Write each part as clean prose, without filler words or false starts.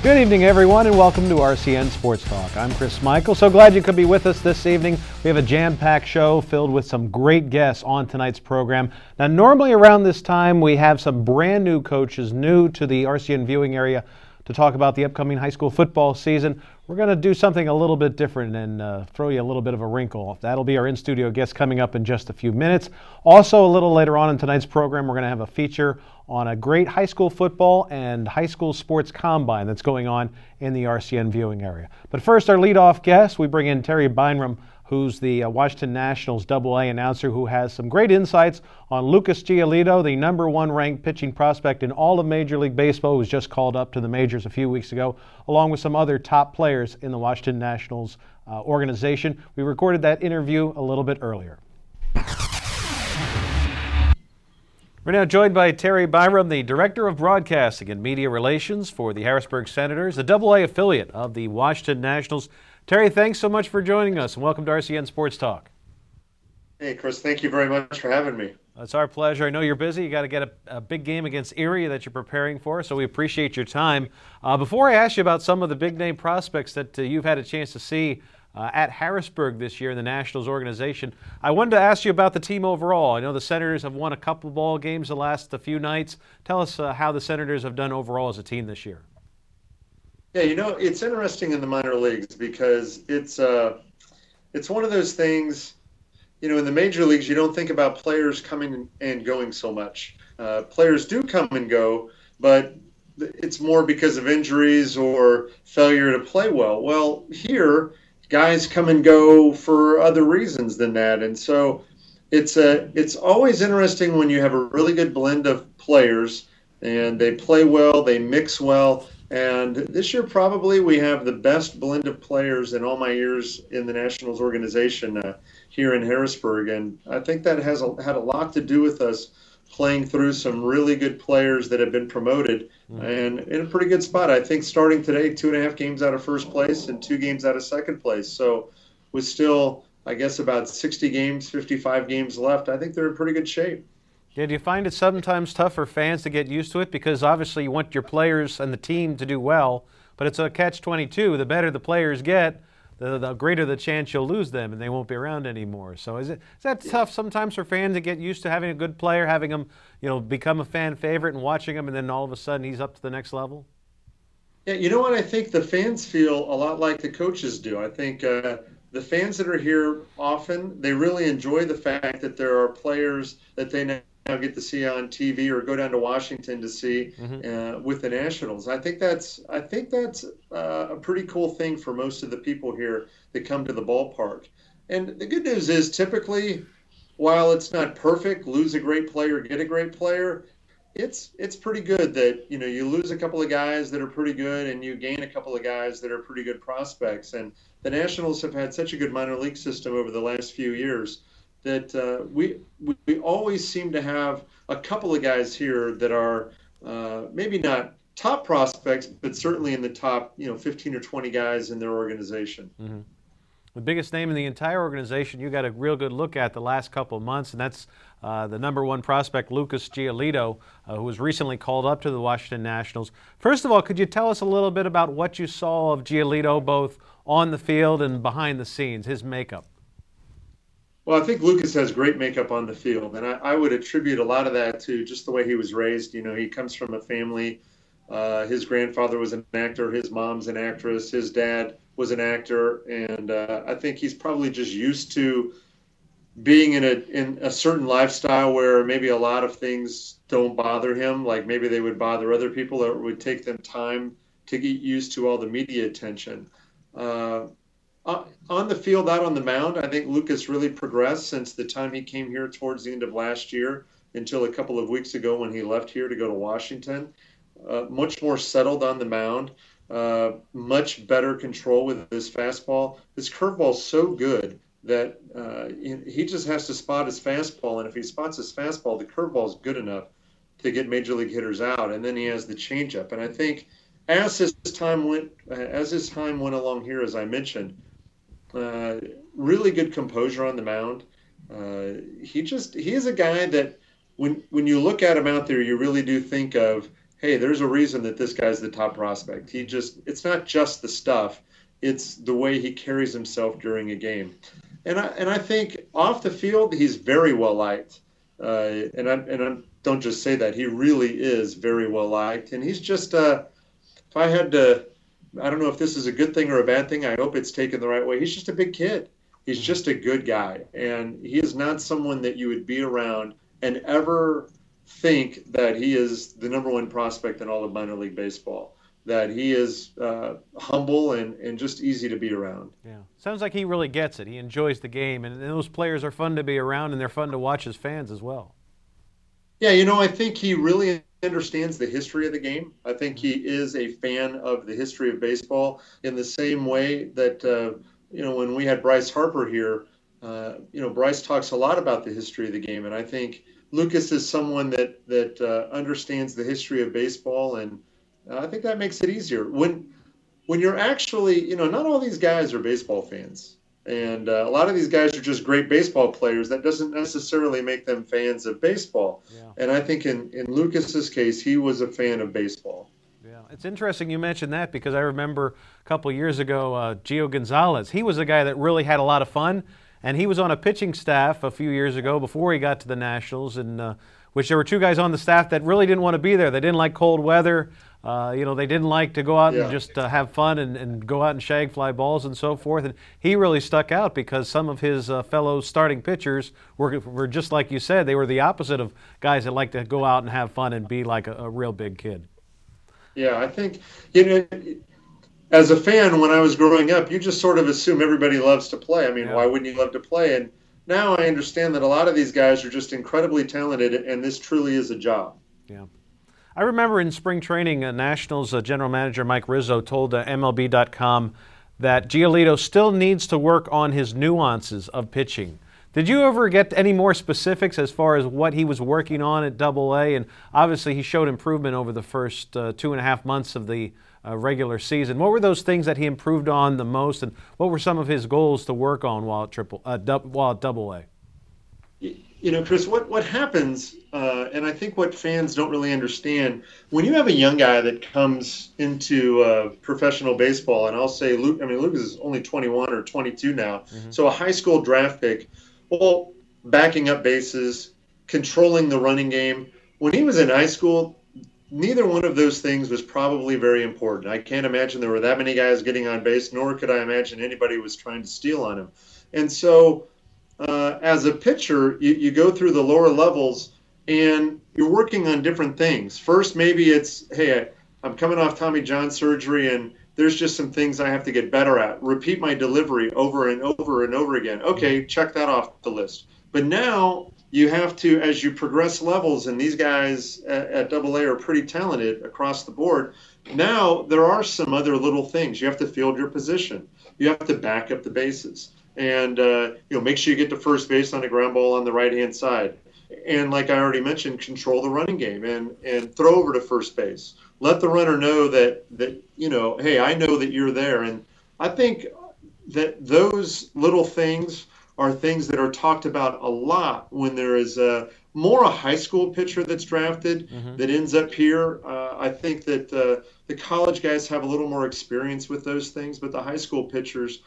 Good evening, everyone, and welcome to RCN Sports Talk. I'm Chris Michael. So glad you could be with us this evening. We have a jam-packed show filled with some great guests on tonight's program. Now, normally around this time, we have some brand new coaches new to the RCN viewing area to talk about the upcoming high school football season. We're going to do something a little bit different and throw you a little bit of a wrinkle. That'll be our in-studio guest coming up in just a few minutes. Also, a little later on in tonight's program, we're going to have a feature on a great high school football and high school sports combine that's going on in the RCN viewing area. But first, our leadoff guest, we bring in Terry Bynum, who's the Washington Nationals AA announcer, who has some great insights on Lucas Giolito, the number one ranked pitching prospect in all of Major League Baseball, who was just called up to the majors a few weeks ago, along with some other top players in the Washington Nationals organization. We recorded that interview a little bit earlier. We're now joined by Terry Bynum, the Director of Broadcasting and Media Relations for the Harrisburg Senators, the AA affiliate of the Washington Nationals. Terry, thanks so much for joining us, and welcome to RCN Sports Talk. Hey, Chris, thank you very much for having me. It's our pleasure. I know you're busy. You got to get a big game against Erie that you're preparing for, so we appreciate your time. Before I ask you about some of the big-name prospects that you've had a chance to see at Harrisburg this year in the Nationals organization, I wanted to ask you about the team overall. I know the Senators have won a couple ball games the last few nights. Tell us how the Senators have done overall as a team this year. Yeah, it's interesting in the minor leagues because it's one of those things, in the major leagues, you don't think about players coming and going so much. Players do come and go, but it's more because of injuries or failure to play well. Well, here, guys come and go for other reasons than that. And so it's always interesting when you have a really good blend of players and they play well, they mix well. And this year, probably we have the best blend of players in all my years in the Nationals organization here in Harrisburg. And I think that has had a lot to do with us playing through some really good players that have been promoted and in a pretty good spot. I think starting today, 2.5 games out of first place and 2 games out of second place. So with still, I guess, about 60 games, 55 games left, I think they're in pretty good shape. Yeah, do you find it sometimes tough for fans to get used to it? Because obviously you want your players and the team to do well, but it's a catch-22. The better the players get, the greater the chance you'll lose them and they won't be around anymore. So is that tough sometimes for fans to get used to having a good player, having him, become a fan favorite and watching him, and then all of a sudden he's up to the next level? Yeah, you know what? I think the fans feel a lot like the coaches do. I think the fans that are here often, they really enjoy the fact that there are players that they now get to see on TV or go down to Washington to see with the Nationals. I think that's a pretty cool thing for most of the people here that come to the ballpark. And the good news is, typically, while it's not perfect, lose a great player, get a great player, it's pretty good that you lose a couple of guys that are pretty good and you gain a couple of guys that are pretty good prospects. And the Nationals have had such a good minor league system over the last few years that we always seem to have a couple of guys here that are maybe not top prospects, but certainly in the top 15 or 20 guys in their organization. Mm-hmm. The biggest name in the entire organization you got a real good look at the last couple of months, and that's the number one prospect, Lucas Giolito, who was recently called up to the Washington Nationals. First of all, could you tell us a little bit about what you saw of Giolito both on the field and behind the scenes, his makeup? Well, I think Lucas has great makeup on the field, and I would attribute a lot of that to just the way he was raised. He comes from a family. His grandfather was an actor. His mom's an actress. His dad was an actor, and I think he's probably just used to being in a certain lifestyle where maybe a lot of things don't bother him, like maybe they would bother other people, or it would take them time to get used to all the media attention. On the field, out on the mound, I think Lucas really progressed since the time he came here towards the end of last year until a couple of weeks ago when he left here to go to Washington. Much more settled on the mound, much better control with his fastball. His curveball's so good that he just has to spot his fastball, and if he spots his fastball, the curveball's good enough to get major league hitters out, and then he has the changeup. And I think as his time went along here, as I mentioned, really good composure on the mound. He is a guy that when you look at him out there, you really do think of hey, there's a reason that this guy's the top prospect. It's not just the stuff, it's the way he carries himself during a game. And I think off the field, he's very well liked. And I don't just say that. He really is very well liked. And he's just, if I had to, I don't know if this is a good thing or a bad thing. I hope it's taken the right way. He's just a big kid. He's just a good guy. And he is not someone that you would be around and ever think that he is the number one prospect in all of minor league baseball. That he is humble and just easy to be around. Yeah, sounds like he really gets it. He enjoys the game, and those players are fun to be around, and they're fun to watch as fans as well. Yeah, I think he really understands the history of the game. I think he is a fan of the history of baseball in the same way that, when we had Bryce Harper here, Bryce talks a lot about the history of the game, and I think Lucas is someone that understands the history of baseball, and I think that makes it easier. When you're actually, not all these guys are baseball fans. And a lot of these guys are just great baseball players. That doesn't necessarily make them fans of baseball. Yeah. And I think in Lucas's case, he was a fan of baseball. Yeah, it's interesting you mentioned that because I remember a couple years ago, Gio Gonzalez. He was a guy that really had a lot of fun. And he was on a pitching staff a few years ago before he got to the Nationals, and which there were two guys on the staff that really didn't want to be there. They didn't like cold weather. They didn't like to go out and just have fun and go out and shag fly balls and so forth. And he really stuck out because some of his fellow starting pitchers were just like you said. They were the opposite of guys that like to go out and have fun and be like a real big kid. Yeah, I think, as a fan, when I was growing up, you just sort of assume everybody loves to play. I mean, Why wouldn't you love to play? And now I understand that a lot of these guys are just incredibly talented, and this truly is a job. Yeah. I remember in spring training, Nationals general manager Mike Rizzo told MLB.com that Giolito still needs to work on his nuances of pitching. Did you ever get any more specifics as far as what he was working on at Double-A? And obviously he showed improvement over the first 2.5 months of the regular season. What were those things that he improved on the most, and what were some of his goals to work on while at Double-A? Chris, what happens, and I think what fans don't really understand, when you have a young guy that comes into professional baseball, and I'll say Lucas is only 21 or 22 now, so a high school draft pick, well, backing up bases, controlling the running game. When he was in high school, neither one of those things was probably very important. I can't imagine there were that many guys getting on base, nor could I imagine anybody was trying to steal on him. And so as a pitcher, you go through the lower levels and you're working on different things. First, maybe it's, hey, I'm coming off Tommy John surgery and there's just some things I have to get better at. Repeat my delivery over and over and over again. Okay, check that off the list. But now you have to, as you progress levels, and these guys at Double-A are pretty talented across the board, now there are some other little things. You have to field your position. You have to back up the bases. And make sure you get to first base on a ground ball on the right-hand side. And like I already mentioned, control the running game and throw over to first base. Let the runner know that hey, I know that you're there. And I think that those little things are things that are talked about a lot when there is more a high school pitcher that's drafted that ends up here. I think that the college guys have a little more experience with those things, but the high school pitchers,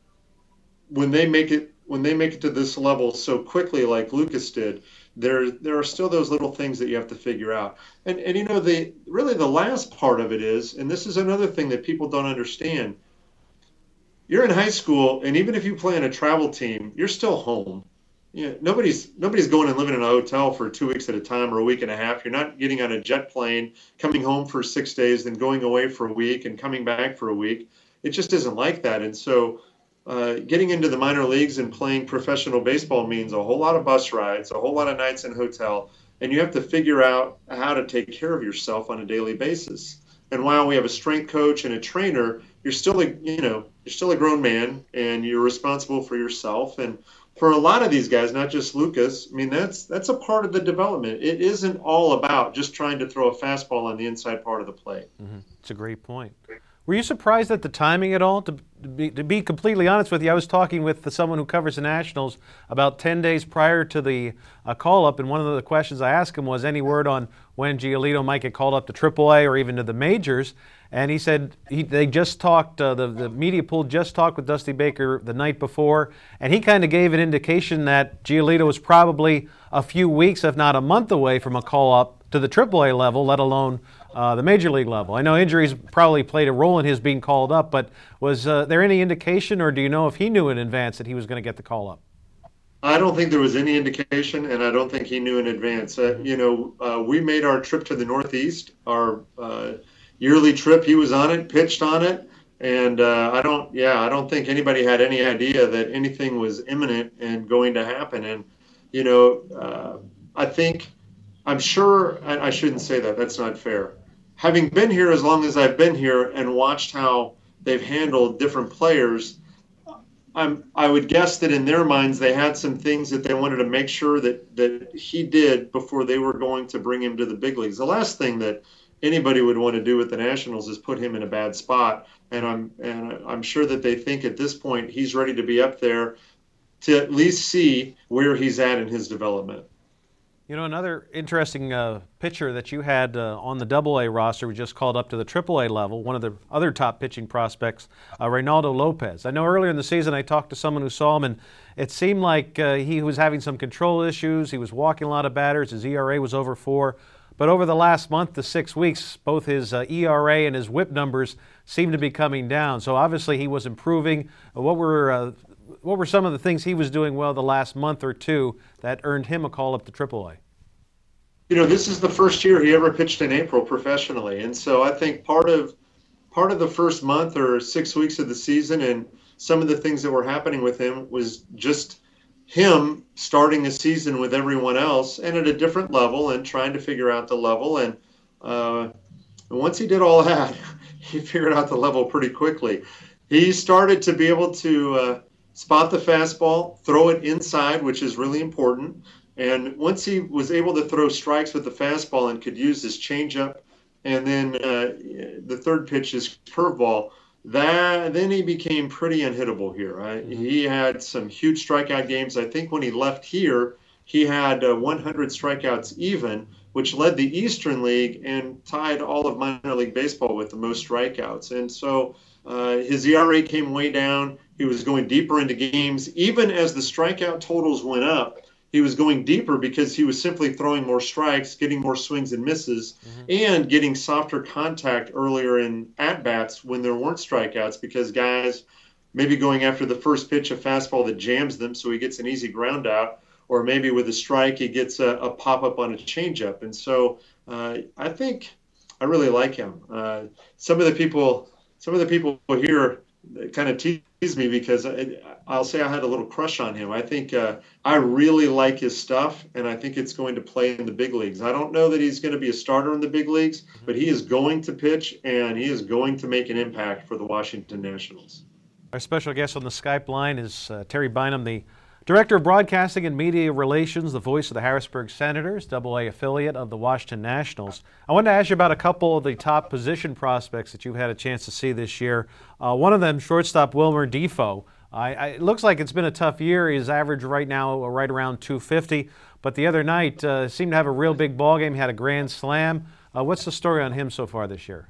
when they make it to this level so quickly, like Lucas did, there are still those little things that you have to figure out. And the last part of it is, and this is another thing that people don't understand. You're in high school, and even if you play in a travel team, you're still home. Nobody's going and living in a hotel for 2 weeks at a time or a week and a half. You're not getting on a jet plane, coming home for 6 days, then going away for a week and coming back for a week. It just isn't like that. And so getting into the minor leagues and playing professional baseball means a whole lot of bus rides, a whole lot of nights in hotel, and you have to figure out how to take care of yourself on a daily basis. And while we have a strength coach and a trainer, you're still a grown man, and you're responsible for yourself. And for a lot of these guys, not just Lucas, that's a part of the development. It isn't all about just trying to throw a fastball on the inside part of the plate. It's a great point. Were you surprised at the timing at all? To be completely honest with you, I was talking with someone who covers the Nationals about 10 days prior to the call-up, and one of the questions I asked him was any word on when Giolito might get called up to AAA or even to the majors. And he said they just talked, the media pool just talked with Dusty Baker the night before, and he kind of gave an indication that Giolito was probably a few weeks, if not a month away from a call-up to the AAA level, let alone the major league level. I know injuries probably played a role in his being called up, but was there any indication, or do you know if he knew in advance that he was going to get the call-up? I don't think there was any indication, and I don't think he knew in advance. We made our trip to the Northeast, our yearly trip. He was on it, pitched on it, and I don't think anybody had any idea that anything was imminent and going to happen. And I'm sure I shouldn't say that. That's not fair. Having been here as long as I've been here and watched how they've handled different players, I would guess that in their minds they had some things that they wanted to make sure that he did before they were going to bring him to the big leagues. The last thing that anybody would want to do with the Nationals is put him in a bad spot, and I'm sure that they think at this point he's ready to be up there to at least see where he's at in his development. You know, another interesting pitcher that you had on the AA roster, we just called up to the AAA level, one of the other top pitching prospects, Reynaldo Lopez. I know earlier in the season I talked to someone who saw him, and it seemed like he was having some control issues. He was walking a lot of batters. His ERA was over 4. But over the last month to 6 weeks, both his ERA and his WHIP numbers seem to be coming down. So obviously he was improving. What were some of the things he was doing well the last month or two that earned him a call up to AAA? This is the first year he ever pitched in April professionally, and so I think part of the first month or 6 weeks of the season and some of the things that were happening with him was just him starting a season with everyone else and at a different level and trying to figure out the level. And once he did all that, he figured out the level pretty quickly. He started to be able to spot the fastball, throw it inside, which is really important. And once he was able to throw strikes with the fastball and could use his changeup and then the third pitch, his curveball, then he became pretty unhittable here. Right? Mm-hmm. He had some huge strikeout games. I think when he left here, he had 100 strikeouts even, which led the Eastern League and tied all of minor league baseball with the most strikeouts. And so his ERA came way down. He was going deeper into games. Even as the strikeout totals went up, he was going deeper because he was simply throwing more strikes, getting more swings and misses, and getting softer contact earlier in at-bats when there weren't strikeouts because guys maybe going after the first pitch, a fastball that jams them so he gets an easy ground out, or maybe with a strike he gets a pop-up on a changeup. And so I think I really like him. Some of the people here kind of tease me because I'll say I had a little crush on him. I think I really like his stuff, and I think it's going to play in the big leagues. I don't know that he's going to be a starter in the big leagues, but he is going to pitch, and he is going to make an impact for the Washington Nationals. Our special guest on the Skype line is Terry Bynum, the Director of Broadcasting and Media Relations, the voice of the Harrisburg Senators, AA affiliate of the Washington Nationals. I wanted to ask you about a couple of the top position prospects that you've had a chance to see this year. One of them, shortstop Wilmer Difo. It looks like it's been a tough year. His average right now right around 250, but the other night seemed to have a real big ball game. He had a grand slam. What's the story on him so far this year?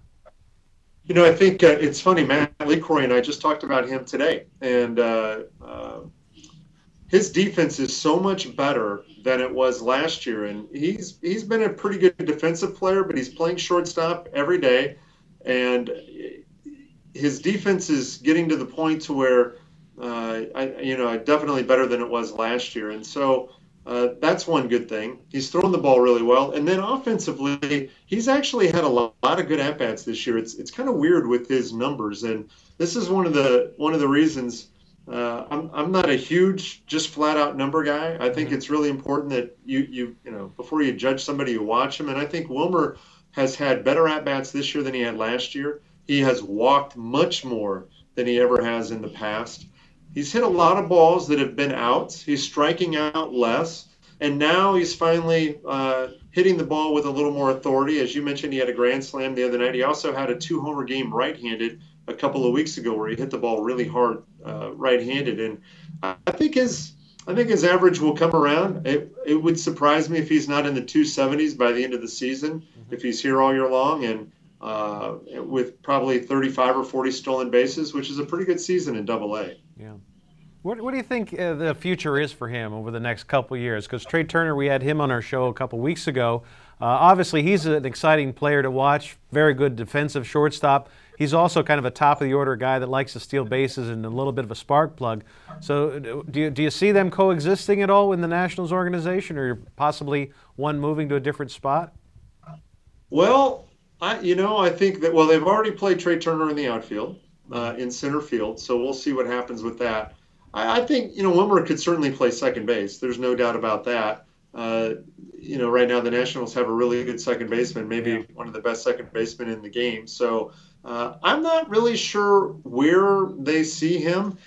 I think it's funny. Matt LeCroy and I just talked about him today, and his defense is so much better than it was last year, and he's been a pretty good defensive player, but he's playing shortstop every day, and his defense is getting to the point to where definitely better than it was last year, and so that's one good thing. He's thrown the ball really well, and then offensively, he's actually had a lot of good at bats this year. It's kind of weird with his numbers, and this is one of the reasons. I'm not a huge, just flat out number guy. I think it's really important that you before you judge somebody, you watch them. And I think Wilmer has had better at bats this year than he had last year. He has walked much more than he ever has in the past. He's hit a lot of balls that have been outs. He's striking out less. And now he's finally hitting the ball with a little more authority. As you mentioned, he had a grand slam the other night. He also had a 2-homer game right-handed a couple of weeks ago where he hit the ball really hard right-handed. And I think his average will come around. It would surprise me if he's not in the 270s by the end of the season, if he's here all year long, and with probably 35 or 40 stolen bases, which is a pretty good season in Double-A. Yeah. What do you think the future is for him over the next couple of years? Because Trey Turner, we had him on our show a couple weeks ago. Obviously, he's an exciting player to watch, very good defensive shortstop. He's also kind of a top-of-the-order guy that likes to steal bases and a little bit of a spark plug. So do you see them coexisting at all in the Nationals organization, or possibly one moving to a different spot? Well, I think that, they've already played Trey Turner in the outfield, in center field, so we'll see what happens with that. I think, Wimmer could certainly play second base. There's no doubt about that. Right now the Nationals have a really good second baseman, maybe one of the best second basemen in the game. So I'm not really sure where they see him.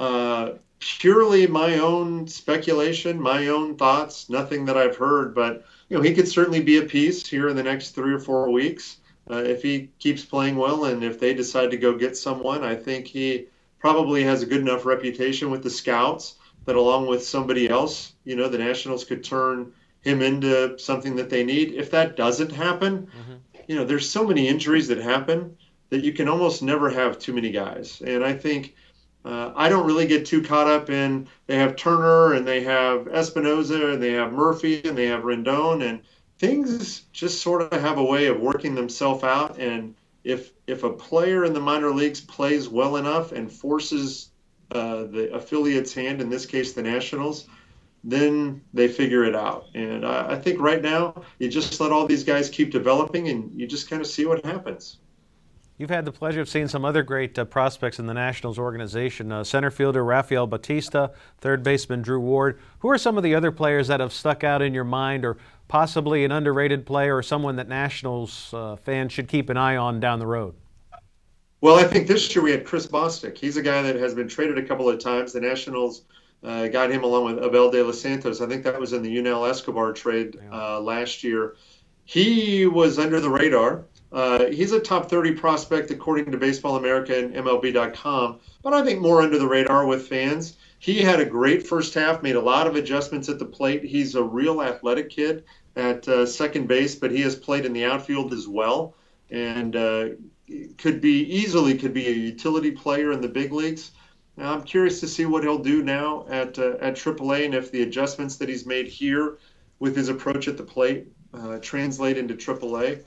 Purely my own speculation, my own thoughts, nothing that I've heard. But, he could certainly be a piece here in the next 3 or 4 weeks if he keeps playing well. And if they decide to go get someone, I think he probably has a good enough reputation with the scouts that along with somebody else, the Nationals could turn him into something that they need. If that doesn't happen, there's so many injuries that happen that you can almost never have too many guys. And I think I don't really get too caught up in they have Turner and they have Espinoza and they have Murphy and they have Rendon, and things just sort of have a way of working themselves out. And if a player in the minor leagues plays well enough and forces the affiliate's hand, in this case the Nationals, then they figure it out. And I think right now you just let all these guys keep developing and you just kind of see what happens. You've had the pleasure of seeing some other great prospects in the Nationals organization. Center fielder Rafael Bautista, third baseman Drew Ward. Who are some of the other players that have stuck out in your mind, or possibly an underrated player or someone that Nationals fans should keep an eye on down the road? Well, I think this year we had Chris Bostic. He's a guy that has been traded a couple of times. The Nationals got him along with Abel De Los Santos. I think that was in the Yunel Escobar trade last year. He was under the radar. He's a top 30 prospect according to Baseball America and MLB.com, but I think more under the radar with fans. He had a great first half, made a lot of adjustments at the plate. He's a real athletic kid at second base, but he has played in the outfield as well, and could be a utility player in the big leagues. Now, I'm curious to see what he'll do now at AAA, and if the adjustments that he's made here with his approach at the plate translate into AAA.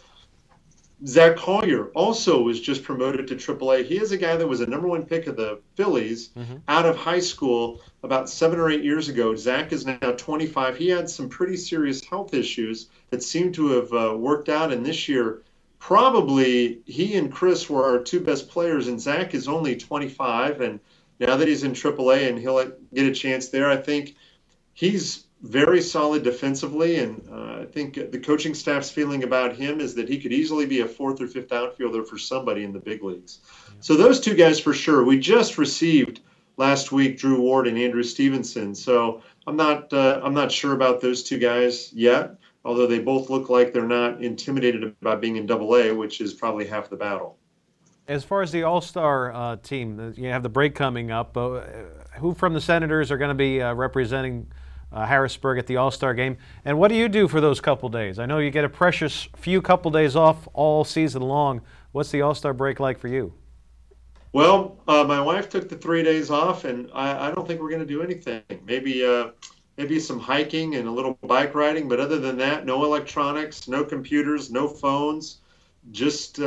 Zach Collier also was just promoted to AAA. He is a guy that was a number 1 pick of the Phillies out of high school about 7 or 8 years ago. Zach is now 25. He had some pretty serious health issues that seem to have worked out, and this year probably he and Chris were our 2 best players, and Zach is only 25, and now that he's in AAA and he'll get a chance there, I think he's very solid defensively, and I think the coaching staff's feeling about him is that he could easily be a 4th or 5th outfielder for somebody in the big leagues. So those 2 guys for sure. We just received last week Drew Ward and Andrew Stevenson, so I'm not sure about those 2 guys yet, although they both look like they're not intimidated about being in Double-A, which is probably half the battle. As far as the All-Star team, you have the break coming up. Who from the Senators are going to be representing Harrisburg at the All-Star game? And what do you do for those couple days? I know you get a precious few couple days off all season long. What's the All-Star break like for you? Well, my wife took the 3 days off, and I don't think we're going to do anything. Maybe some hiking and a little bike riding, but other than that, no electronics, no computers, no phones. Just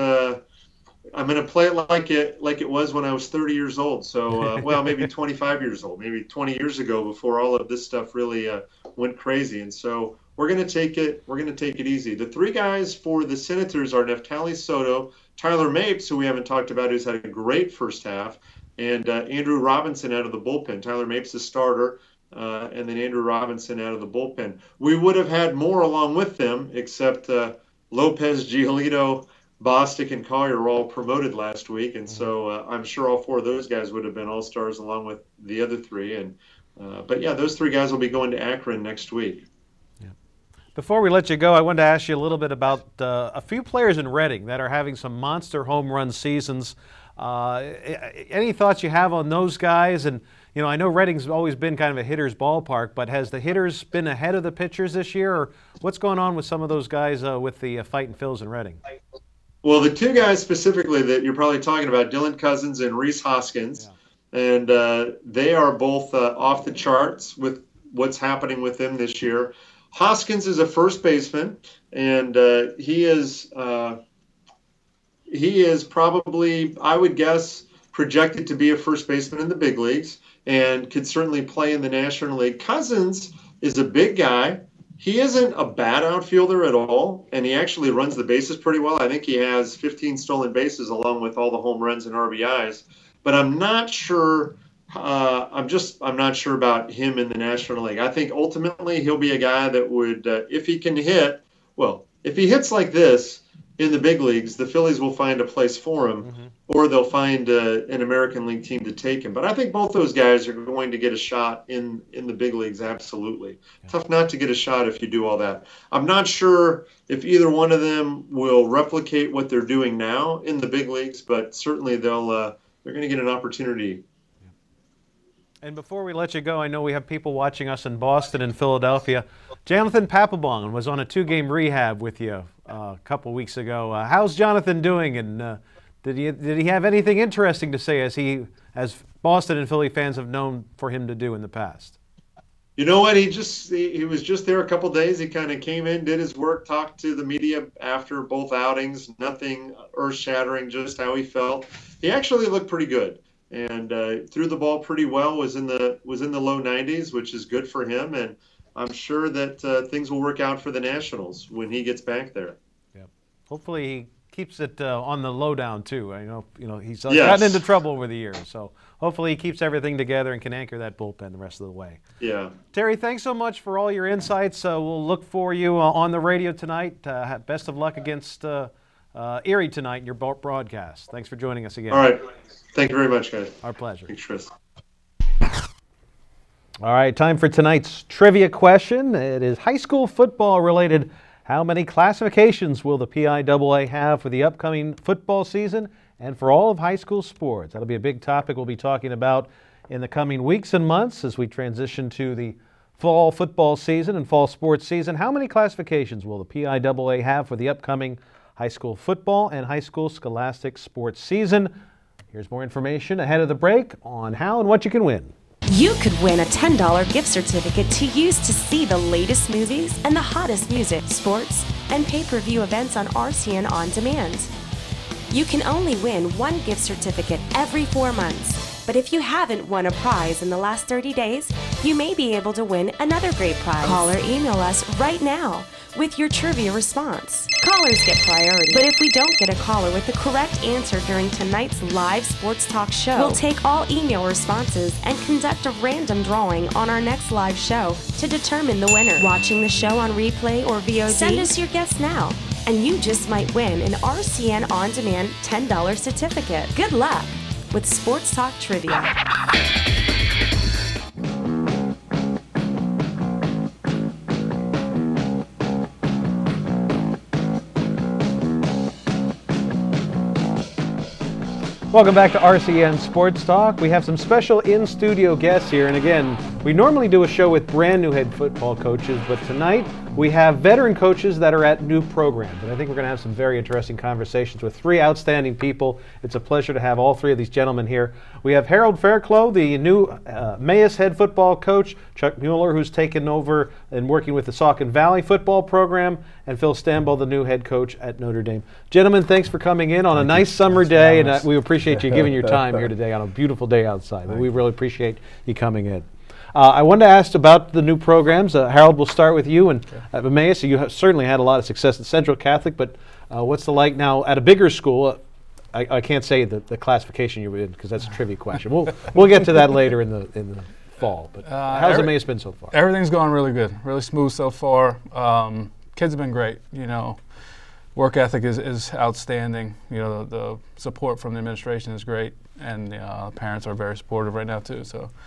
I'm going to play it like it was when I was 30 years old. So, maybe 25 years old, maybe 20 years ago, before all of this stuff really went crazy. And so we're going to take it. We're going to take it easy. The 3 guys for the Senators are Neftali Soto, Tyler Mapes, who we haven't talked about, who's had a great first half, and Andrew Robinson out of the bullpen. Tyler Mapes, the starter, and then Andrew Robinson out of the bullpen. We would have had more along with them, except Lopez, Giolito, Bostic, and Collier were all promoted last week, and so I'm sure all 4 of those guys would have been All-Stars along with the other 3. And but yeah, those 3 guys will be going to Akron next week. Before we let you go, I wanted to ask you a little bit about a few players in Reading that are having some monster home run seasons. Any thoughts you have on those guys? And, I know Reading's always been kind of a hitter's ballpark, but has the hitters been ahead of the pitchers this year? Or what's going on with some of those guys with the Fightin' Phils in Reading? Well, the two guys specifically that you're probably talking about, Dylan Cousins and Rhys Hoskins, and they are both off the charts with what's happening with them this year. Hoskins is a first baseman, and he is probably, I would guess, projected to be a first baseman in the big leagues and could certainly play in the National League. Cousins is a big guy. He isn't a bad outfielder at all, and he actually runs the bases pretty well. I think he has 15 stolen bases along with all the home runs and RBIs. But I'm not sure. I'm not sure about him in the National League. I think ultimately he'll be a guy that would, if he can hit, if he hits like this in the big leagues, the Phillies will find a place for him, or they'll find an American League team to take him. But I think both those guys are going to get a shot in the big leagues, absolutely. Yeah. Tough not to get a shot if you do all that. I'm not sure if either one of them will replicate what they're doing now in the big leagues, but certainly they're going to get an opportunity. And before we let you go, I know we have people watching us in Boston and Philadelphia. Jonathan Papelbon was on a 2-game rehab with you a couple weeks ago. How's Jonathan doing? And did he have anything interesting to say as Boston and Philly fans have known for him to do in the past? You know what? He was just there a couple days. He kind of came in, did his work, talked to the media after both outings. Nothing earth-shattering, just how he felt. He actually looked pretty good and threw the ball pretty well. Was in the low 90s, which is good for him. And I'm sure that things will work out for the Nationals when he gets back there. Yeah. Hopefully he keeps it on the lowdown too. I know he's gotten into trouble over the years, so hopefully he keeps everything together and can anchor that bullpen the rest of the way. Yeah. Terry, thanks so much for all your insights. We'll look for you on the radio tonight. Best of luck against Erie tonight in your broadcast. Thanks for joining us again. All right. Thank you very much, guys. Our pleasure. Thanks, Chris. All right, time for tonight's trivia question. It is high school football related. How many classifications will the PIAA have for the upcoming football season and for all of high school sports? That'll be a big topic we'll be talking about in the coming weeks and months as we transition to the fall football season and fall sports season. How many classifications will the PIAA have for the upcoming high school football and high school scholastic sports season? Here's more information ahead of the break on how and what you can win. You could win a $10 gift certificate to use to see the latest movies and the hottest music, sports, and pay-per-view events on RCN On Demand. You can only win one gift certificate every 4 months, but if you haven't won a prize in the last 30 days, you may be able to win another great prize. Call or email us right now with your trivia response. Callers get priority, but if we don't get a caller with the correct answer during tonight's live sports talk show, we'll take all email responses and conduct a random drawing on our next live show to determine the winner. Watching the show on replay or VOD? Send us your guess now, and you just might win an RCN On Demand $10 certificate. Good luck with Sports Talk Trivia. Welcome back to RCN Sports Talk. We have some special in-studio guests here. And again, we normally do a show with brand new head football coaches, but tonight we have veteran coaches that are at new programs. And I think we're going to have some very interesting conversations with three outstanding people. It's a pleasure to have all three of these gentlemen here. We have Harold Fairclough, the new Emmaus head football coach, Chuck Mueller, who's taken over and working with the Saucon Valley football program, and Phil Stambaugh, the new head coach at Notre Dame. Gentlemen, thanks for coming in on a nice summer day, and we appreciate you giving your time here today on a beautiful day outside. We really appreciate you coming in. I wanted to ask about the new programs. Harold, we'll start with you. And at Emmaus, you have certainly had a lot of success at Central Catholic, but what's the like now at a bigger school? I can't say the classification you're in because that's a trivia question. We'll get to that later in the fall. But how's Emmaus been so far? Everything's going really good, really smooth so far. Kids have been great. Work ethic is outstanding. The support from the administration is great, and parents are very supportive right now too. So,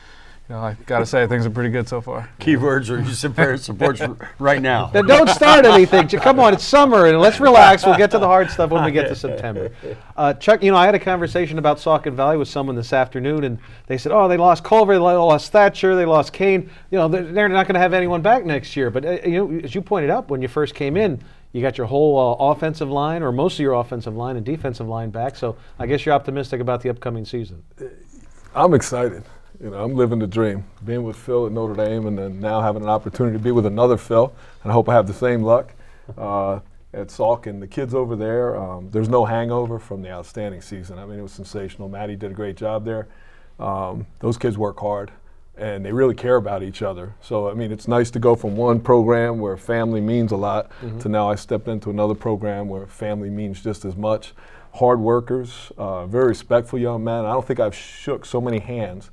I got to say things are pretty good so far. Keywords are supports right now. Then don't start anything. Come on, it's summer, and let's relax. We'll get to the hard stuff when we get to September. Chuck, I had a conversation about Saucon Valley with someone this afternoon, and they said, they lost Culver, they lost Thatcher, they lost Kane. They're not going to have anyone back next year. But, as you pointed out, when you first came in, you got your whole offensive line, or most of your offensive line and defensive line back. So I guess you're optimistic about the upcoming season. I'm excited. I'm living the dream, being with Phil at Notre Dame and then now having an opportunity to be with another Phil, and I hope I have the same luck at Saucon. The kids over there, there's no hangover from the outstanding season. I mean, it was sensational. Maddie did a great job there. Those kids work hard, and they really care about each other. So, I mean, it's nice to go from one program where family means a lot to now I stepped into another program where family means just as much. Hard workers, very respectful young men. I don't think I've shook so many hands.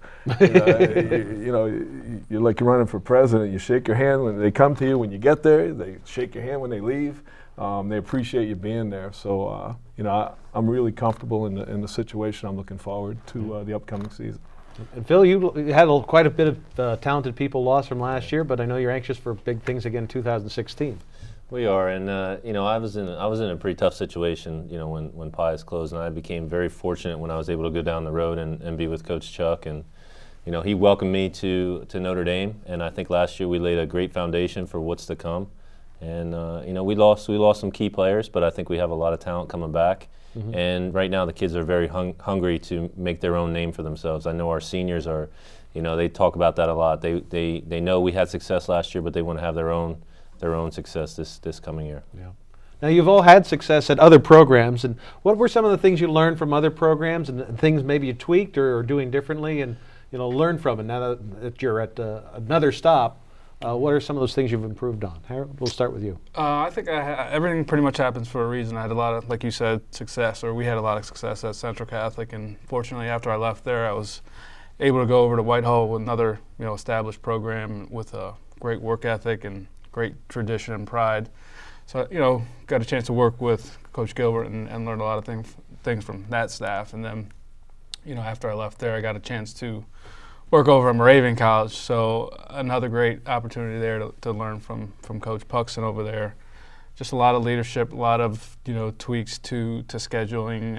You're like you're running for president. You shake your hand when they come to you. When you get there, they shake your hand when they leave. They appreciate you being there. So, I'm really comfortable in the situation. I'm looking forward to the upcoming season. And Phil, you had quite a bit of talented people lost from last year, but I know you're anxious for big things again in 2016. We are, and I was in a pretty tough situation, when Pius closed, and I became very fortunate when I was able to go down the road and be with Coach Chuck, and he welcomed me to Notre Dame, and I think last year we laid a great foundation for what's to come, and we lost some key players, but I think we have a lot of talent coming back, and right now the kids are very hungry to make their own name for themselves. I know our seniors are, they talk about that a lot. They know we had success last year, but they want to have their own success this coming year. Yeah. Now, you've all had success at other programs, and what were some of the things you learned from other programs and things maybe you tweaked or doing differently and learned from it? Now that you're at another stop, what are some of those things you've improved on? Harold, we'll start with you. I think everything pretty much happens for a reason. I had a lot of, like you said, success, or we had a lot of success at Central Catholic, and fortunately after I left there, I was able to go over to Whitehall with another established program with a great work ethic and great tradition and pride. So, got a chance to work with Coach Gilbert and learn a lot of things from that staff. And then, after I left there, I got a chance to work over at Moravian College. So another great opportunity there to learn from Coach Puxon over there. Just a lot of leadership, a lot of, tweaks to scheduling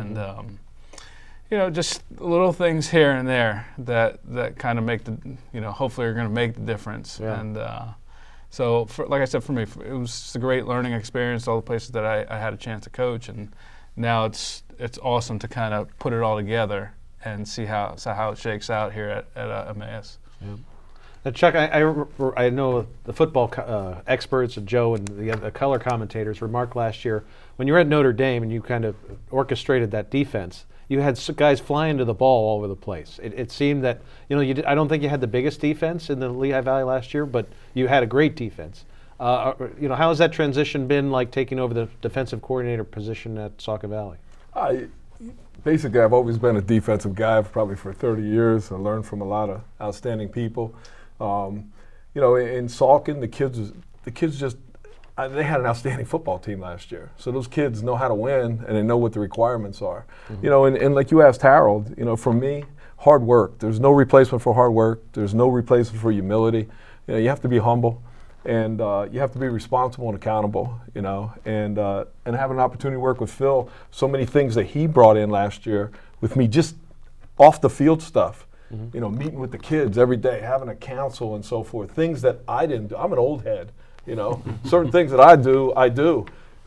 and just little things here and there that kind of make the, hopefully are going to make the difference. Yeah. And, so, like I said, for me, it was just a great learning experience, all the places that I had a chance to coach, and now it's awesome to kind of put it all together and see how it shakes out here at Emmaus. Yeah. Now, Chuck, I know the football experts, and Joe and the color commentators remarked last year when you were at Notre Dame and you kind of orchestrated that defense, you had guys flying to the ball all over the place. It seemed that, I don't think you had the biggest defense in the Lehigh Valley last year, but you had a great defense. How has that transition been like taking over the defensive coordinator position at Saucon Valley? Basically, I've always been a defensive guy probably for 30 years. I learned from a lot of outstanding people. In Saucon, the kids just, they had an outstanding football team last year. So those kids know how to win and they know what the requirements are. And like you asked Harold, for me, hard work. There's no replacement for hard work. There's no replacement for humility. You have to be humble and you have to be responsible and accountable, and have an opportunity to work with Phil. So many things that he brought in last year with me, just off the field stuff. Meeting with the kids every day, having a council and so forth, things that I didn't do. I'm an old head. Certain things that I do.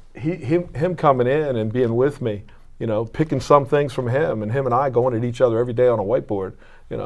Him coming in and being with me, picking some things from him, and him and I going at each other every day on a whiteboard.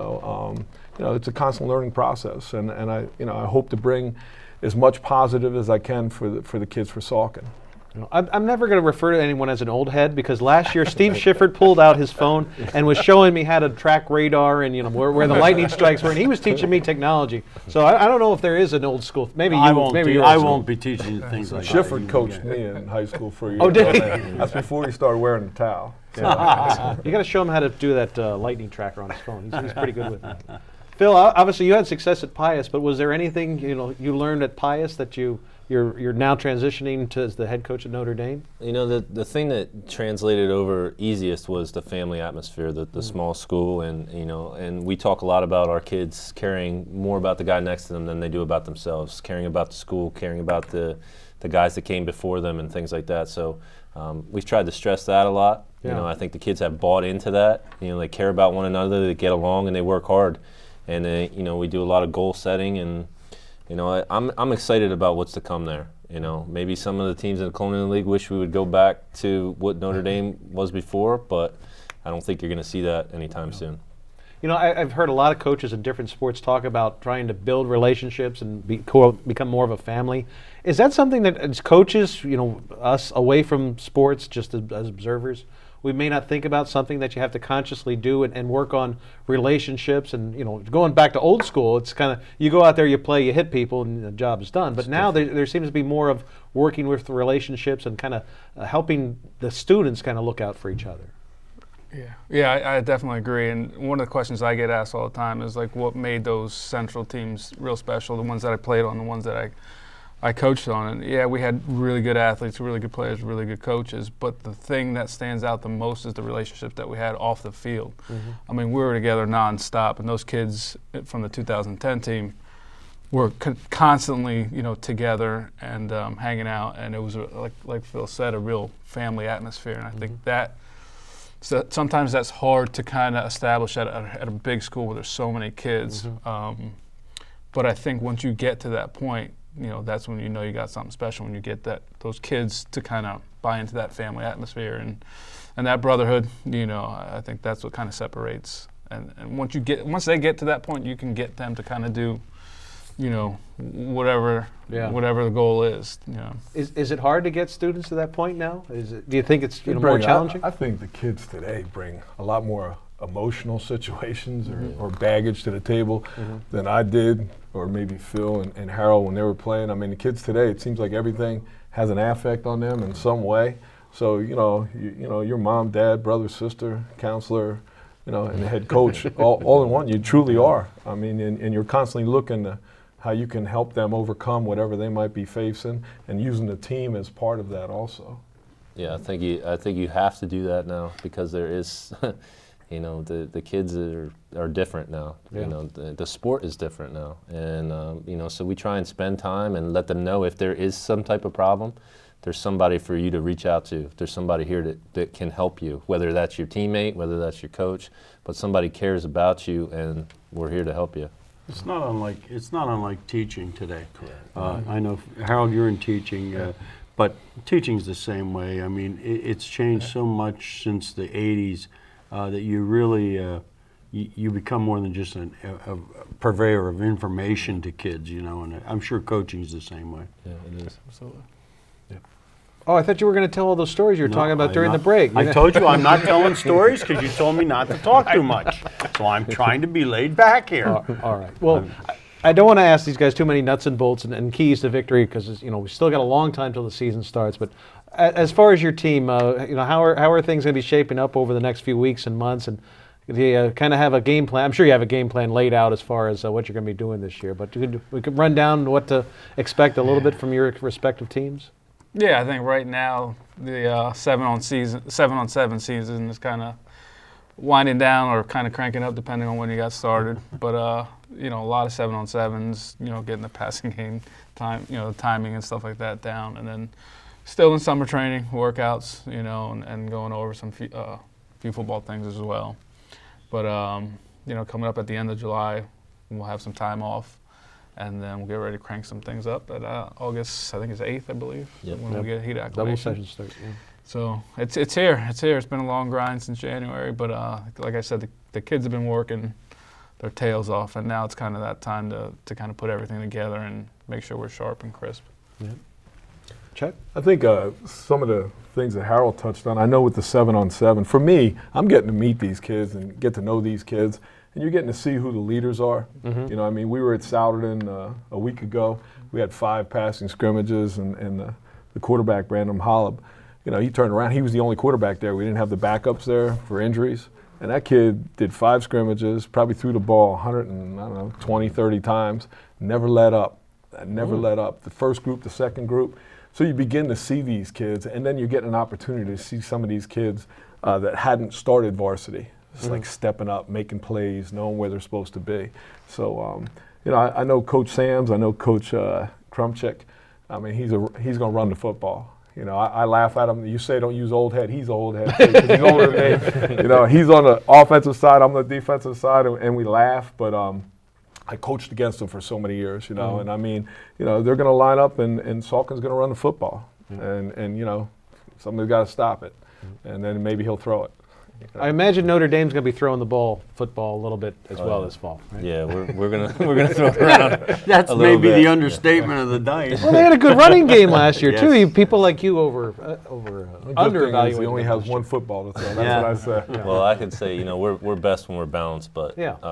It's a constant learning process, and I hope to bring as much positive as I can for the kids for Saucon. I'm never going to refer to anyone as an old head because last year Steve Schiffer pulled out his phone and was showing me how to track radar and where the lightning strikes were, and he was teaching me technology. So I don't know if there is an old school. Maybe you. I won't be teaching things like that. Schiffer coached me in high school for a year. Oh, did he? That's before he started wearing a towel. You got to show him how to do that lightning tracker on his phone. He's pretty good with it. Phil, obviously you had success at Pius, but was there anything you learned at Pius that you you're now transitioning to as the head coach at Notre Dame. You know, the thing that translated over easiest was the family atmosphere, the small school, and we talk a lot about our kids caring more about the guy next to them than they do about themselves, caring about the school, caring about the guys that came before them and things like that. So we've tried to stress that a lot. Yeah. You know, I think the kids have bought into that. You know, they care about one another, they get along, and they work hard. And we do a lot of goal setting, and I'm excited about what's to come there. You know, maybe some of the teams in the Colonial League wish we would go back to what Notre Dame was before, but I don't think you're going to see that anytime soon. You know, I've heard a lot of coaches in different sports talk about trying to build relationships and become more of a family. Is that something that as coaches, us away from sports, just as observers, we may not think about something that you have to consciously do and work on relationships and, going back to old school, it's kind of, you go out there, you play, you hit people, and the job is done. But now there seems to be more of working with the relationships and kind of helping the students kind of look out for each other. Yeah, I definitely agree. And one of the questions I get asked all the time is like, what made those Central teams real special? The ones that I played on, the ones that I coached on. And yeah, we had really good athletes, really good players, really good coaches. But the thing that stands out the most is the relationships that we had off the field. Mm-hmm. I mean, we were together nonstop, and those kids from the 2010 team were constantly, together and hanging out. And it was like Phil said, a real family atmosphere. And I think that. So sometimes that's hard to kind of establish at a big school where there's so many kids. Mm-hmm. But I think once you get to that point, that's when you got something special, when you get those kids to kind of buy into that family atmosphere and that brotherhood. I think that's what kind of separates. And once they get to that point, you can get them to kind of do, whatever the goal is. Is it hard to get students to that point now? Do you think it's more challenging? I think the kids today bring a lot more emotional situations or baggage to the table than I did, or maybe Phil and Harold when they were playing. I mean, the kids today, it seems like everything has an affect on them in some way. So your mom, dad, brother, sister, counselor, and the head coach, all in one. You truly are. I mean, and you're constantly looking to how you can help them overcome whatever they might be facing, and using the team as part of that also. Yeah, I think you have to do that now, because there is, the kids are different now. Yeah. The sport is different now, and so we try and spend time and let them know if there is some type of problem, there's somebody for you to reach out to. There's somebody here that can help you, whether that's your teammate, whether that's your coach, but somebody cares about you, and we're here to help you. It's not unlike teaching today. I know, Harold, you're in teaching, but teaching's the same way. I mean, it's changed so much since the 80s that you really you become more than just a purveyor of information to kids, and I'm sure coaching's the same way. Yeah, it is. Absolutely. Oh, I thought you were going to tell all those stories you were talking about during the break. I told you I'm not telling stories because you told me not to talk too much. So I'm trying to be laid back here. All right. Well, I don't want to ask these guys too many nuts and bolts and keys to victory, because we still got a long time till the season starts. But as far as your team, how are things going to be shaping up over the next few weeks and months? And do you kind of have a game plan? I'm sure you have a game plan laid out as far as what you're going to be doing this year. But we could run down what to expect a little bit from your respective teams. Yeah, I think right now the 7-on-7 season is kind of winding down or kind of cranking up depending on when you got started. But a lot of 7-on-7s, getting the passing game time, the timing and stuff like that down, and then still in summer training, workouts, and going over some few football things as well. But coming up at the end of July, we'll have some time off. And then we'll get ready to crank some things up at August, I think it's 8th, I believe, when we get heat acclimation. Double session start, yeah. So it's here. It's here. It's been a long grind since January, but like I said, the kids have been working their tails off, and now it's kind of that time to kind of put everything together and make sure we're sharp and crisp. Yeah. Chuck? I think some of the things that Harold touched on, I know with the 7-on-7, for me, I'm getting to meet these kids and get to know these kids. And you're getting to see who the leaders are. Mm-hmm. We were at Souderton a week ago. We had 5 passing scrimmages, and the quarterback, Brandon Hollab, he turned around. He was the only quarterback there. We didn't have the backups there for injuries. And that kid did 5 scrimmages, probably threw the ball 120, 30 times, never let up. never let up. The first group, the second group. So you begin to see these kids, and then you get an opportunity to see some of these kids that hadn't started varsity. It's like stepping up, making plays, knowing where they're supposed to be. So, I know Coach Sams, I know Coach Krumchik. I mean, he's going to run the football. I laugh at him. You say don't use old head. He's old head because he's older than me. He's on the offensive side. I'm on the defensive side, and we laugh. But I coached against him for so many years, and I mean, they're going to line up, and Salkin's going to run the football, and somebody's got to stop it, and then maybe he'll throw it. I imagine Notre Dame's going to be throwing the football a little bit as well this fall. Right? Yeah, we're gonna throw it around. That's maybe the understatement of the night. Well, they had a good running game last year too. People like you underevaluated. He only has one football to throw. That's what I said. Yeah. Well, I could say we're best when we're balanced, but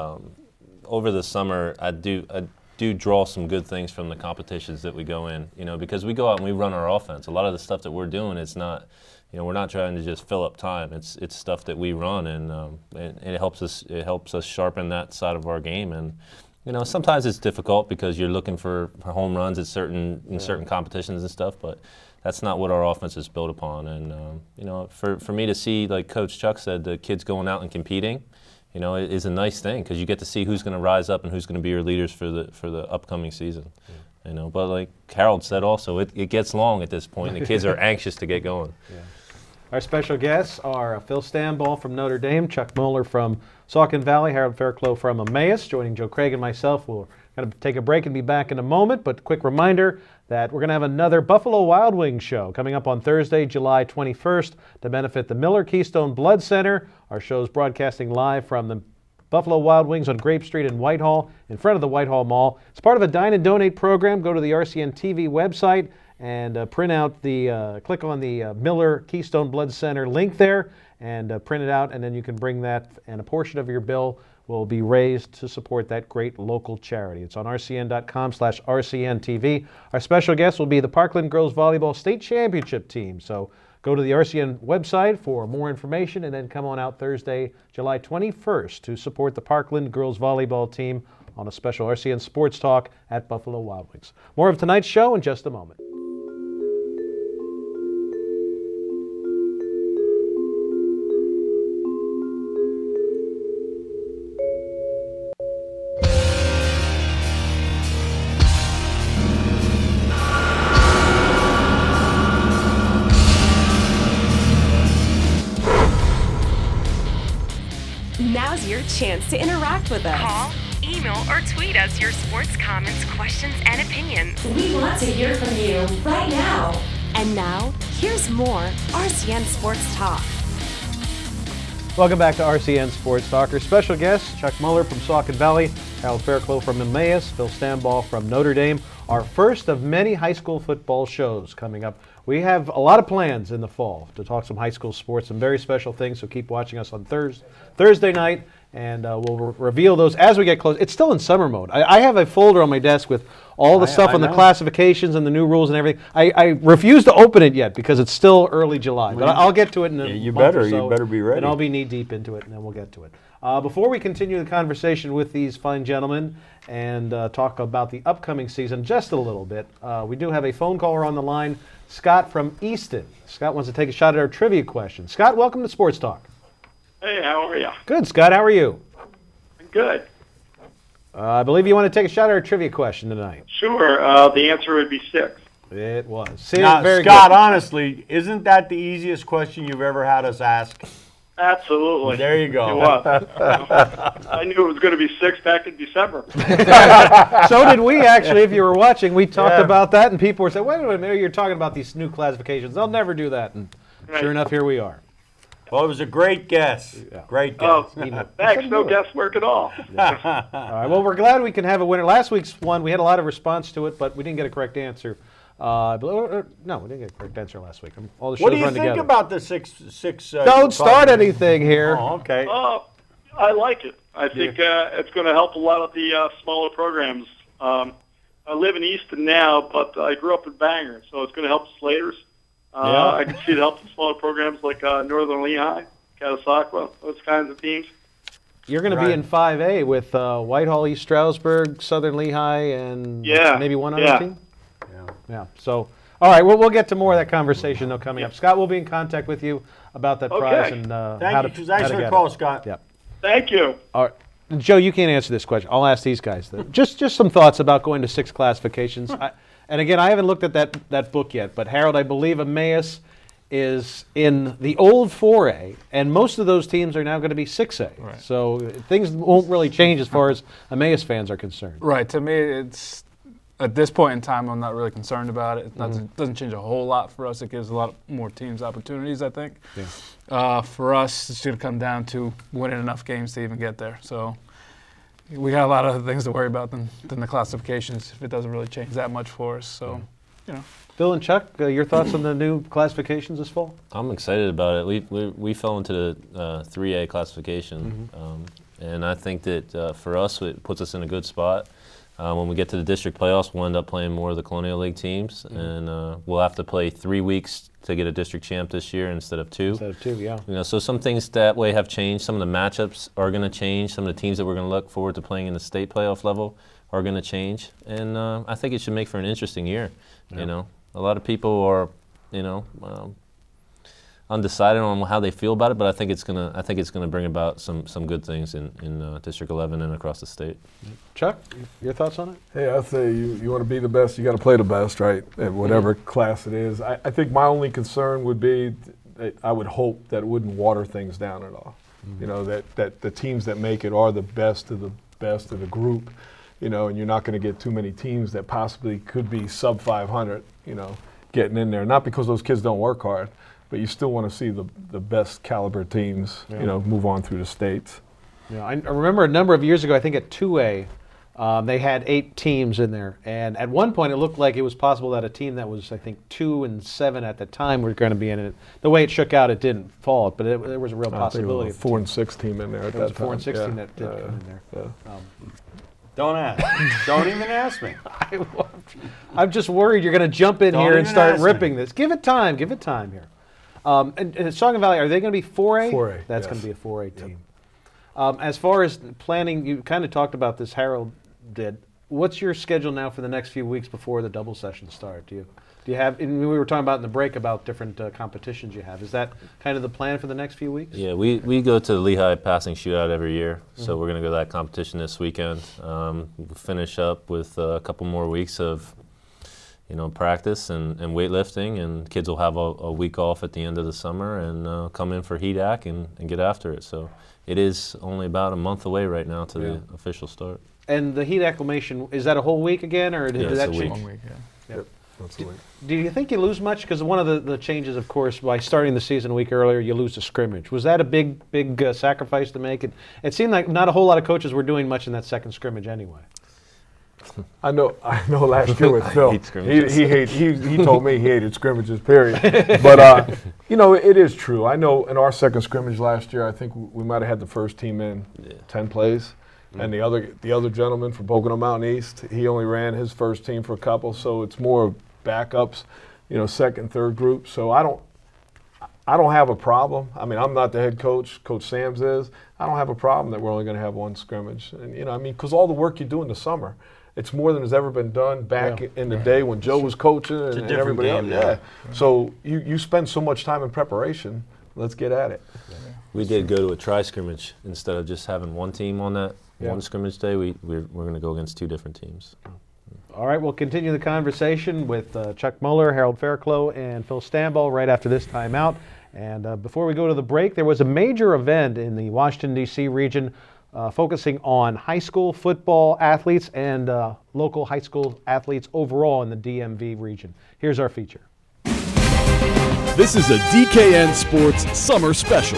over the summer I do draw some good things from the competitions that we go in. Because we go out and we run our offense. A lot of the stuff that we're doing, it's not. We're not trying to just fill up time. It's stuff that we run, and it helps us. It helps us sharpen that side of our game. And sometimes it's difficult because you're looking for home runs at certain competitions and stuff. But that's not what our offense is built upon. And for me to see, like Coach Chuck said, the kids going out and competing, it is a nice thing because you get to see who's going to rise up and who's going to be your leaders for the upcoming season. But like Harold said, also it gets long at this point. And the kids are anxious to get going. Yeah. Our special guests are Phil Stanbaugh from Notre Dame, Chuck Mueller from Saucon Valley, Harold Fairclough from Emmaus. Joining Joe Craig and myself, we're going to take a break and be back in a moment. But quick reminder that we're going to have another Buffalo Wild Wings show coming up on Thursday, July 21st, to benefit the Miller Keystone Blood Center. Our show's broadcasting live from the Buffalo Wild Wings on Grape Street in Whitehall, in front of the Whitehall Mall. It's part of a Dine and Donate program. Go to the RCN TV website and print out click on the Miller Keystone Blood Center link there and print it out, and then you can bring that, and a portion of your bill will be raised to support that great local charity. It's on rcn.com/RCNTV. Our special guest will be the Parkland Girls Volleyball State Championship team. So go to the RCN website for more information, and then come on out Thursday, July 21st to support the Parkland Girls Volleyball team on a special RCN Sports Talk at Buffalo Wild Wings. More of tonight's show in just a moment. Now's your chance to interact with us. Call, email, or tweet us your sports comments, questions, and opinions. We want to hear from you right now. And now, here's more RCN Sports Talk. Welcome back to RCN Sports Talk. Our special guests, Chuck Mueller from Saucon Valley, Harold Fairclough from Emmaus, Phil Stanbaugh from Notre Dame. Our first of many high school football shows coming up. We have a lot of plans in the fall to talk some high school sports, some very special things, so keep watching us on Thursday night, and we'll reveal those as we get close. It's still in summer mode. I have a folder on my desk with all the stuff on the classifications and the new rules and everything. I refuse to open it yet because it's still early July, but I'll get to it in a month or so. You better be ready. And I'll be knee-deep into it, and then we'll get to it. Before we continue the conversation with these fine gentlemen and talk about the upcoming season just a little bit, we do have a phone caller on the line, Scott from Easton. Scott wants to take a shot at our trivia question. Scott, welcome to Sports Talk. Hey, how are you? Good, Scott. How are you? Good. I believe you want to take a shot at our trivia question tonight. Sure. The answer would be 6. It was. Now, very Scott, good. honestly, isn't that the easiest question you've ever had us ask? Absolutely. There you go. It was. I knew it was going to be 6 back in December. So did we, actually. If you were watching, we talked about that, and people were saying, wait a minute, you're talking about these new classifications. They'll never do that. And sure enough, here we are. Well, it was a great guess. Yeah. Great guess. Oh, thanks. No guesswork at all. All right, well, we're glad we can have a winner. Last week's one, we had a lot of response to it, but we didn't get a correct answer. No, we didn't get a correct answer last week. All the shows What do you run think together. about the six? Don't start anything here. Oh, okay. I like it. I think it's going to help a lot of the smaller programs. I live in Easton now, but I grew up in Bangor, so it's going to help the Slaters. I can see it help the smaller programs like Northern Lehigh, Catasauqua, those kinds of teams. You're going to be in 5A with Whitehall, East Stroudsburg, Southern Lehigh, and maybe one other team? Yeah. So, all right, we'll get to more of that conversation, though, coming up. Scott will be in contact with you about that prize and how to get it. Thanks for the call, Scott. Yeah. Thank you. All right. Joe, you can't answer this question. I'll ask these guys. Just some thoughts about going to 6 classifications. And again, I haven't looked at that book yet, but Harold, I believe Emmaus is in the old 4A, and most of those teams are now going to be 6A. Right. So things won't really change as far as Emmaus fans are concerned. Right. To me, it's at this point in time, I'm not really concerned about it. It doesn't change a whole lot for us. It gives a lot more teams opportunities, I think. Yeah. For us, it's going to come down to winning enough games to even get there. So we got a lot of other things to worry about than the classifications if it doesn't really change that much for us. So, Phil and Chuck, your thoughts on the new classifications this fall? I'm excited about it. We fell into the 3A classification, and I think that for us it puts us in a good spot. When we get to the district playoffs, we'll end up playing more of the Colonial League teams, and we'll have to play 3 weeks to get a district champ this year instead of 2. Instead of 2, yeah. So some things that way have changed. Some of the matchups are going to change. Some of the teams that we're going to look forward to playing in the state playoff level are going to change, and I think it should make for an interesting year. Yeah. A lot of people are, undecided on how they feel about it, but I think it's gonna bring about some good things in District 11 and across the state. Chuck, your thoughts on it? Hey, I'd say you want to be the best, you got to play the best, right? At whatever class it is. I think my only concern would be, I would hope that it wouldn't water things down at all. That the teams that make it are the best of the group. And you're not going to get too many teams that possibly could be sub 500, getting in there. Not because those kids don't work hard, but you still want to see the best caliber teams, move on through the states. Yeah, I remember a number of years ago, I think at 2A, they had 8 teams in there. And at one point, it looked like it was possible that a team that was, I think, 2 and 7 at the time were going to be in it. The way it shook out, it didn't fall, but there was a real possibility. I think it was a 4 and 6 team in there at that time. There was a 4 and 6 team that did come in there. Yeah. Don't ask. Don't even ask me. I'm just worried you're going to jump in here and start ripping this. Give it time. Give it time here. And Sauga Valley, are they going to be 4A? 4A. That's going to be a 4A team. As far as planning, you kind of talked about this, Harold did. What's your schedule now for the next few weeks before the double sessions start? Do you have, and we were talking about in the break about different competitions you have. Is that kind of the plan for the next few weeks? Yeah, we go to the Lehigh Passing Shootout every year, so we're going to go to that competition this weekend. We'll finish up with a couple more weeks of practice and weightlifting, and kids will have a week off at the end of the summer and come in for HEDAC and get after it. So it is only about a month away right now to the official start. And the heat acclimation, is that a whole week again, or did that change? 1 week, yeah. Yep. That's the week. Do you think you lose much? Because one of the changes, of course, by starting the season a week earlier, you lose the scrimmage. Was that a big sacrifice to make? It seemed like not a whole lot of coaches were doing much in that second scrimmage anyway. I know. Last year with Phil, he told me he hated scrimmages. Period. But it is true. I know in our second scrimmage last year, I think we might have had the first team in 10 plays, and the other gentleman from Pocono Mountain East, he only ran his first team for a couple. So it's more backups, second, third group. So I don't have a problem. I mean, I'm not the head coach. Coach Sams is. I don't have a problem that we're only going to have one scrimmage. And because all the work you do in the summer, it's more than has ever been done back in the day when Joe was coaching and everybody else. Yeah. So you spend so much time in preparation. Let's get at it. We did go to a tri-scrimmage instead of just having one team on that one scrimmage day. We're going to go against 2 different teams. All right, we'll continue the conversation with Chuck Muller, Harold Fairclough, and Phil Stanball right after this timeout. And before we go to the break, there was a major event in the Washington, D.C. region focusing on high school football athletes and local high school athletes overall in the DMV region. Here's our feature. This is a DKN Sports Summer Special.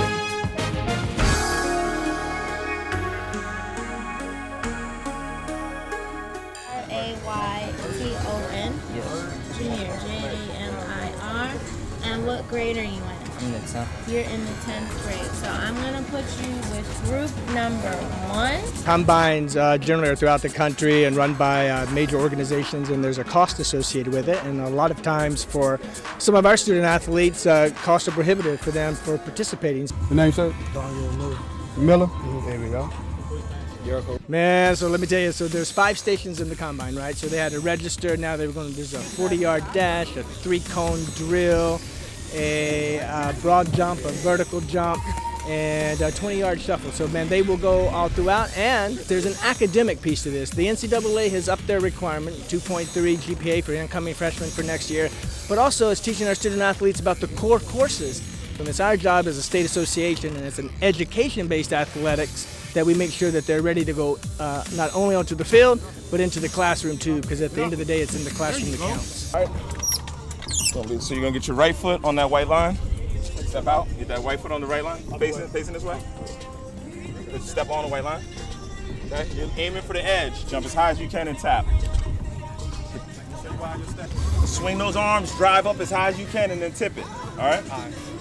RAYTON, Junior, JANIR. And what grade are you in? In the 10th. You're in the 10th grade. So I'm going to put you with group number 1. Combines generally are throughout the country and run by major organizations, and there's a cost associated with it. And a lot of times for some of our student athletes, costs are prohibitive for them for participating. Your name, sir? Daniel Miller. Miller. There we go. Man, so let me tell you, so there's 5 stations in the combine, right? So they had to register. Now there's a 40-yard dash, a 3-cone drill, a broad jump, a vertical jump, and a 20-yard shuffle. So, man, they will go all throughout. And there's an academic piece to this. The NCAA has upped their requirement, 2.3 GPA for incoming freshmen for next year, but also it's teaching our student athletes about the core courses. And it's our job as a state association, and it's an education-based athletics, that we make sure that they're ready to go not only onto the field, but into the classroom too, because at the end of the day, it's in the classroom that counts. All right. So you're gonna get your right foot on that white line. Step out. Get that white foot on the right line. Facing this way. Step on the white line. Okay. You're aiming for the edge. Jump as high as you can and tap. Swing those arms. Drive up as high as you can and then tip it. All right.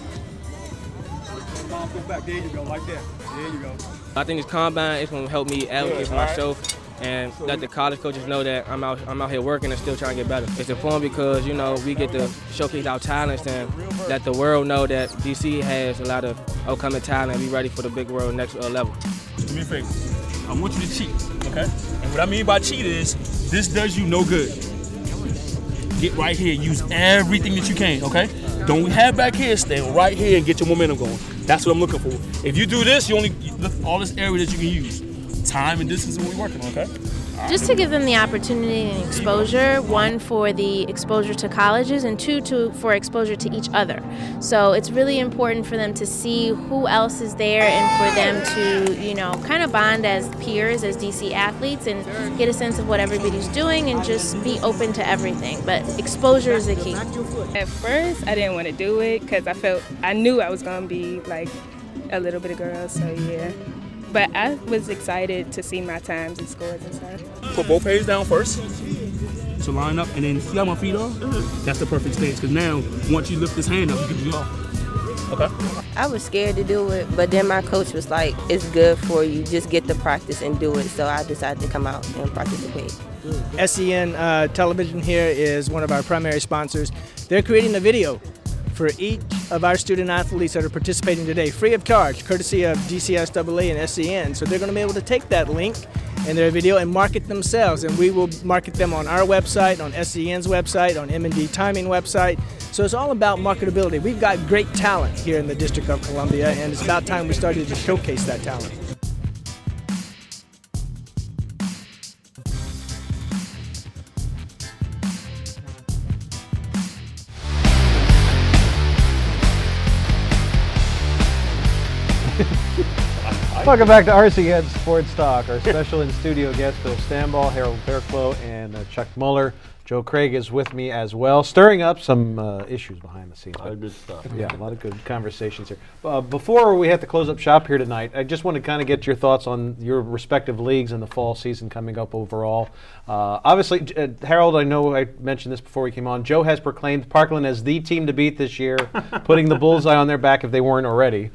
Go back. There you go. Like that. There you go. I think this combine is going to help me advocate for myself and let the college coaches know that I'm out here working and still trying to get better. It's important because, you know, we get to showcase our talents and let the world know that DC has a lot of upcoming talent and be ready for the big world next level. Do me a favor. I want you to cheat, okay? And what I mean by cheat is this does you no good. Get right here. Use everything that you can, okay? Don't have back here. Stand right here and get your momentum going. That's what I'm looking for. If you do this, you only lift all this area that you can use. Time and distance is what we're working on, okay? Just to give them the opportunity and exposure, 1 for the exposure to colleges and 2 for exposure to each other. So it's really important for them to see who else is there and for them to, you know, kind of bond as peers, as DC athletes and get a sense of what everybody's doing and just be open to everything. But exposure is the key. At first, I didn't want to do it because I knew I was going to be like a little bit of girl, so yeah. But I was excited to see my times and scores and stuff. Put both hands down first. So line up and then see how my feet are? That's the perfect stance because now, once you lift this hand up, you can be off. Okay? I was scared to do it, but then my coach was like, it's good for you. Just get the practice and do it. So I decided to come out and participate. SEN Television here is one of our primary sponsors. They're creating a video for each of our student athletes that are participating today, free of charge, courtesy of DCSAA and SEN. So they're going to be able to take that link in their video and market themselves, and we will market them on our website, on SEN's website, on M&D Timing website. So it's all about marketability. We've got great talent here in the District of Columbia, and it's about time we started to showcase that talent. Welcome back to RCN Sports Talk. Our special in-studio guests, Phil Stanball, Harold Fairclough, and Chuck Muller. Joe Craig is with me as well, stirring up some issues behind the scenes. A lot of good stuff. Yeah, a lot of good conversations here. Before we have to close up shop here tonight, I just want to kind of get your thoughts on your respective leagues and the fall season coming up overall. Obviously, Harold, I know I mentioned this before we came on. Joe has proclaimed Parkland as the team to beat this year, putting the bullseye on their back if they weren't already.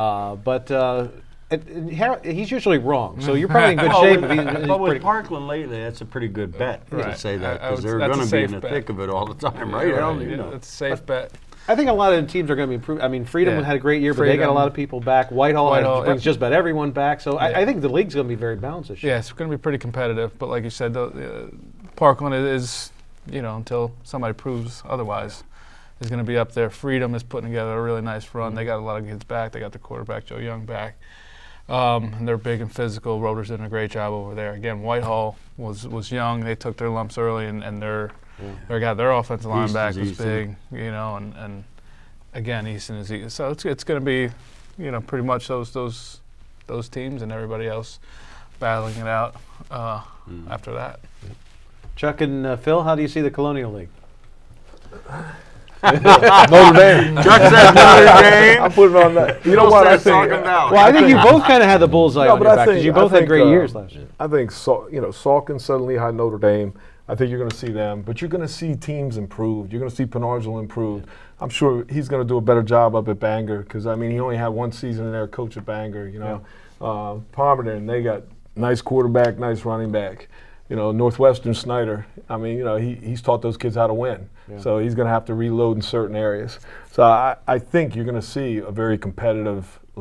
He's usually wrong, so you're probably in good shape. But with Parkland lately, that's a pretty good bet to say that, because they're going to be in the thick of it all the time, right? That's a safe bet. I think a lot of the teams are going to be improved. I mean, Freedom had a great year, but they got a lot of people back. Whitehall brings just about everyone back, so I think the league's going to be very balanced this year. Yeah, it's going to be pretty competitive, but like you said, Parkland is, until somebody proves otherwise, is going to be up there. Freedom is putting together a really nice run. They got a lot of kids back. They got the quarterback, Joe Young, back. And they're big and physical. Rotors did a great job over there. Again, Whitehall was young. They took their lumps early, and their offensive line back was big, and again, Easton is Easton. So it's going to be, pretty much those teams and everybody else battling it out after that. Chuck and Phil, how do you see the Colonial League? Notre Dame. Chuck said Notre Dame. I put it on that. You know what I think? Well, I think you both kind of had the bullseye on your back because you both had great years last year. I think Salkin suddenly had Notre Dame. I think you're going to see them, but you're going to see teams improve. You're going to see Penargel improve. I'm sure he's going to do a better job up at Bangor because he only had one season in there, coach at Bangor. Palmerton, they got nice quarterback, nice running back. Northwestern Snyder. He's taught those kids how to win. Yeah. So he's going to have to reload in certain areas. So I think you're going to see a very competitive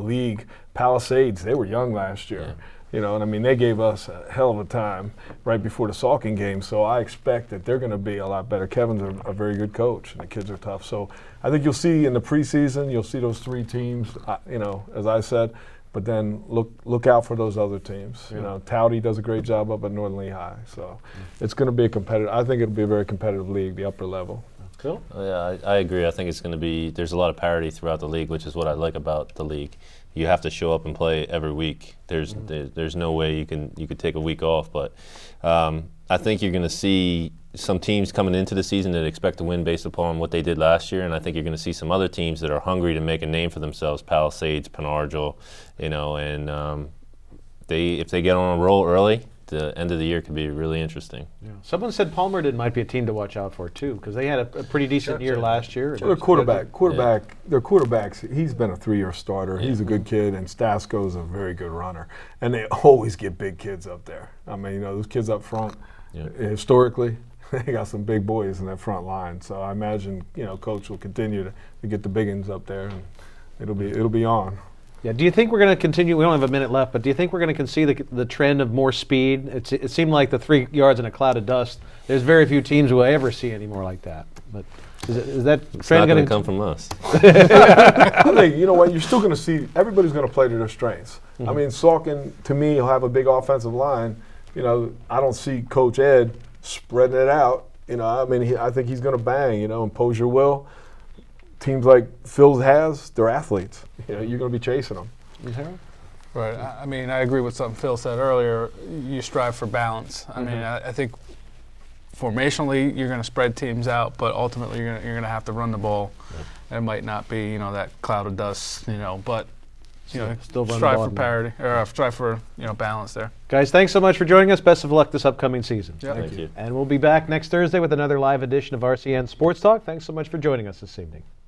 league. Palisades, they were young last year. Yeah. You know, and I mean, they gave us a hell of a time right before the Salkin game, so I expect that they're going to be a lot better. Kevin's a very good coach, and the kids are tough. So I think you'll see in the preseason, you'll see those 3 teams, you know, as I said, but then look out for those other teams. You know, Towdy does a great job up at Northern Lehigh, so it's going to be a competitive. I think it'll be a very competitive league, the upper level. Cool. Yeah, I agree. I think it's going to be. There's a lot of parity throughout the league, which is what I like about the league. You have to show up and play every week. There's no way you could take a week off. But I think you're going to see some teams coming into the season that expect to win based upon what they did last year, and I think you're going to see some other teams that are hungry to make a name for themselves. Palisades, Penargil, you know, and if they get on a roll early, the end of the year could be really interesting. Yeah. Someone said Palmerton might be a team to watch out for too, because they had a pretty decent year last year. So their quarterbacks. He's been a 3-year starter. Yeah. He's a good kid, and Stasko's a very good runner. And they always get big kids up there. I mean, you know, those kids up front, historically, they got some big boys in that front line. So I imagine, you know, Coach will continue to get the big ones up there, and it'll be on. Yeah. Do you think we're going to continue? We don't have a minute left, but do you think we're going to see the trend of more speed? It seemed like the 3 yards in a cloud of dust. There's very few teams will ever see any more like that. But is that it's trend going to come from us? I think, you know what, you're still going to see everybody's going to play to their strengths. Mm-hmm. I mean, Salkin, to me, he'll have a big offensive line. You know, I don't see Coach Ed spreading it out. You know, I mean, I think he's going to bang. You know, impose your will. Teams like Phil has, they're athletes. You know, you're going to be chasing them. Mm-hmm. Right. I mean, I agree with something Phil said earlier. You strive for balance. I mean, I think formationally you're going to spread teams out, but ultimately you're going to have to run the ball. Yeah. It might not be, you know, that cloud of dust, you know, but you know, still strive for parity or strive for, you know, balance there. Guys, thanks so much for joining us. Best of luck this upcoming season. Yep. Thank you. And we'll be back next Thursday with another live edition of RCN Sports Talk. Thanks so much for joining us this evening.